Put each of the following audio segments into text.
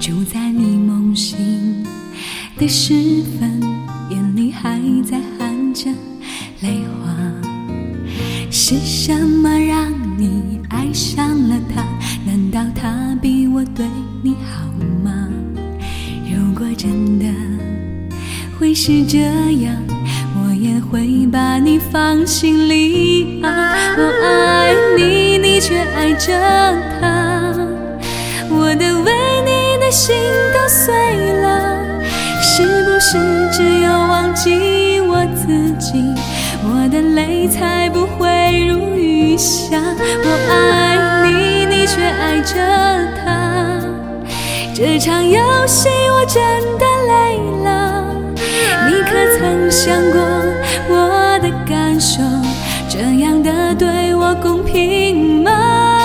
就在你梦醒的时分，眼里还在含着泪花。是什么让你爱上了他？难道他比我对你好吗？如果真的会是这样，我也会把你放心里啊。我爱你，你却爱着他，我的为你的心都碎了。是不是只有忘记我自己，我的泪才不会如雨下？我爱你，你却爱着他，这场游戏我真的累了。你可曾想过我的感受？这样的对我公平吗？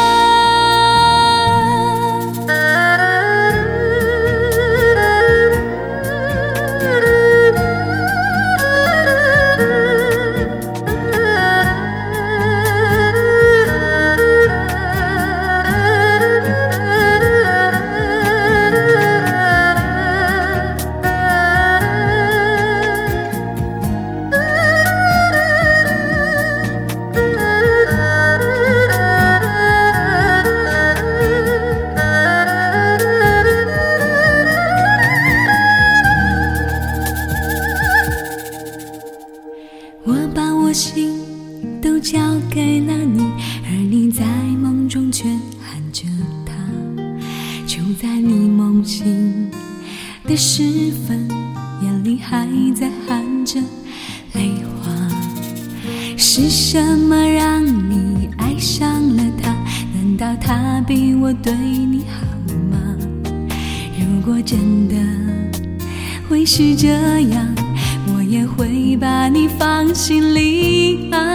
我把我心都交给了你，而你在梦中却喊着他。就在你梦醒的时分，眼里还在含着泪花。是什么让你爱上了他？难道他比我对你好吗？如果真的会是这样，我也会把你放心里啊。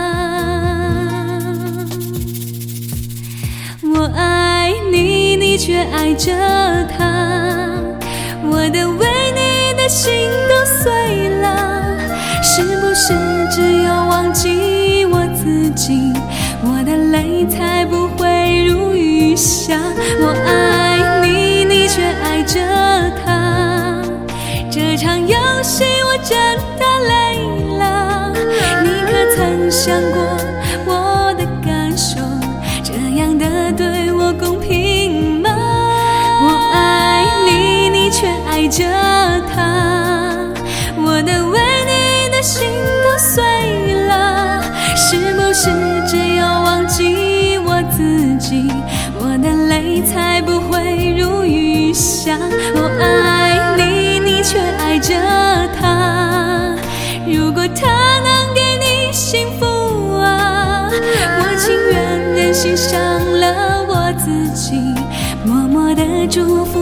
我爱你，你却爱着他，我的为你的心都碎了。是不是只有忘记我自己，我的泪才不会如雨下？我爱你，你却爱着他，这场游戏我真的累了。你可曾想过我的感受？这样的对我公平吗？我爱你，你却爱着他，我的为你的心都碎了。是不是只有忘记我自己，我的泪才不会如雨下？我爱你，你却爱着他，如果他能给你幸福啊，我情愿任性伤了我自己，默默地祝福